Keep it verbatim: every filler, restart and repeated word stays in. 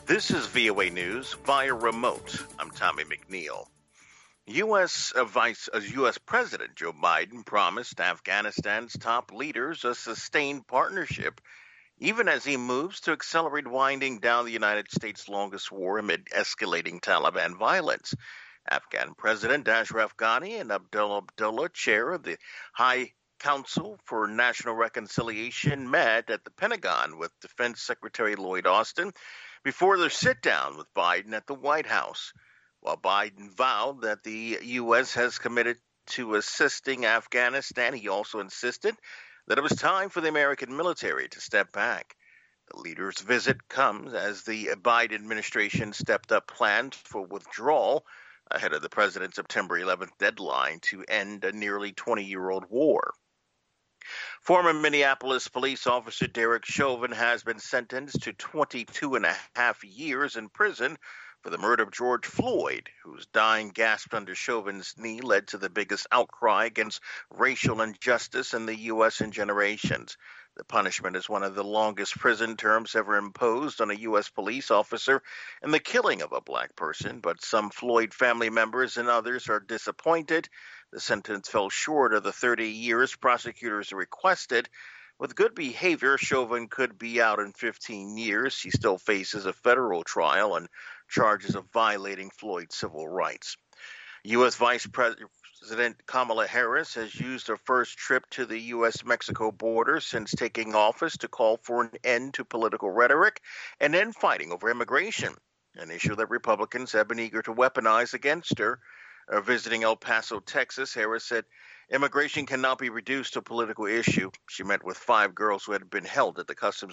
This is V O A News via remote. I'm Tommy McNeil. U S. Uh, Vice uh, U S. President Joe Biden promised Afghanistan's top leaders a sustained partnership, even as he moves to accelerate winding down the United States' longest war amid escalating Taliban violence. Afghan President Ashraf Ghani and Abdullah Abdullah, chair of the High Council for National Reconciliation, met at the Pentagon with Defense Secretary Lloyd Austin before their sit-down with Biden at the White House. While Biden vowed that the U S has committed to assisting Afghanistan, he also insisted that it was time for the American military to step back. The leader's visit comes as the Biden administration stepped up plans for withdrawal ahead of the president's September eleventh deadline to end a nearly twenty-year-old war. Former Minneapolis police officer Derek Chauvin has been sentenced to twenty-two and a half years in prison for the murder of George Floyd, whose dying gasp under Chauvin's knee led to the biggest outcry against racial injustice in the U S in generations. The punishment is one of the longest prison terms ever imposed on a U S police officer in the killing of a black person, but some Floyd family members and others are disappointed. The sentence fell short of the thirty years prosecutors requested. With good behavior, Chauvin could be out in fifteen years. He still faces a federal trial and charges of violating Floyd's civil rights. U S. Vice President Kamala Harris has used her first trip to the U S Mexico border since taking office to call for an end to political rhetoric and end fighting over immigration, an issue that Republicans have been eager to weaponize against her. Uh, visiting El Paso, Texas, Harris said immigration cannot be reduced to a political issue. She met with five girls who had been held at the Customs